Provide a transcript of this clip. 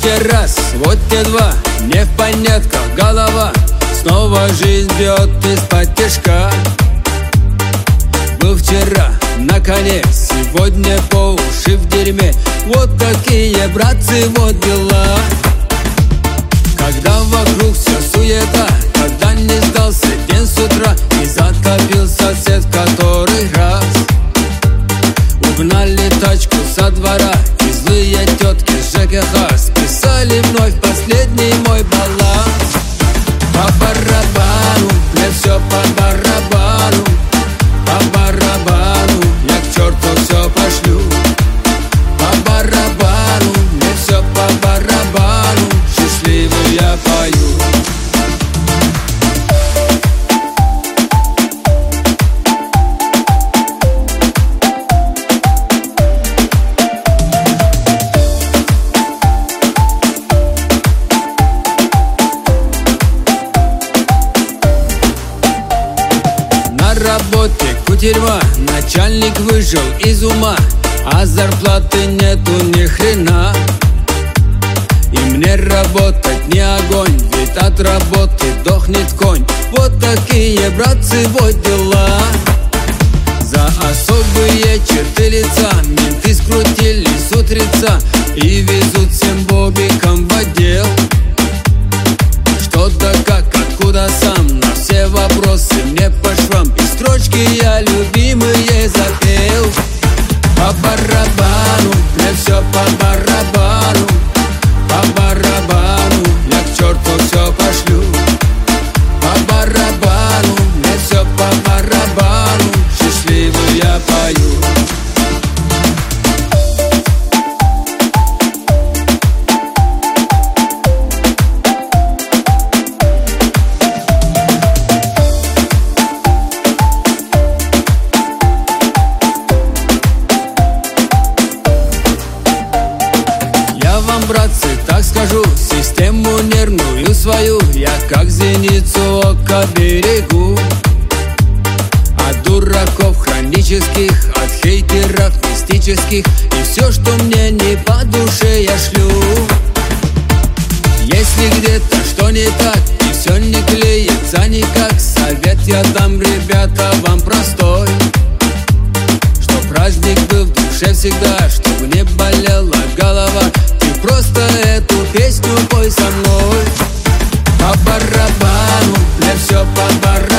те раз, вот те два, не в понятках голова. Снова жизнь бьет из-под тишка. Был вчера на коне, сегодня по уши в дерьме. Вот такие, братцы, вот дела. Когда вокруг все суета, когда не сдался день с утра и затопил сосед который раз. Угнали тачку со двора и злые тетки с ЖКХ списали вновь последний мой баланс. По барабану, мне все по барабану. По барабану, я к черту все пошлю. По барабану, мне все по барабану. Счастливый я пою. На работе кутерьма, начальник выжил из ума, а зарплаты нету ни хрена. И мне работать не огонь, ведь от работы дохнет конь. Вот такие, братцы, вот дела. За особые черты лица менты скрутили с утреца и везут всем бобикам в отдел. Что да как, откуда сам, на все вопросы мне по швам. И строчки я любимые запел. По барабану, мне все по барабану. По барабану, я к черту все пошлю. По барабану, мне все по барабану. Счастливый я пою. Братцы, так скажу, систему нервную свою я как зеницу ока берегу. От дураков хронических, от хейтеров мистических, и все, что мне не по душе, я шлю. Если где-то что не так и все не клеится никак, совет я дам, ребята, вам простой. Чтоб праздник был в душе всегда, чтобы не болела голова. Просто эту песню пой со мной. По барабану, мне все по барабану.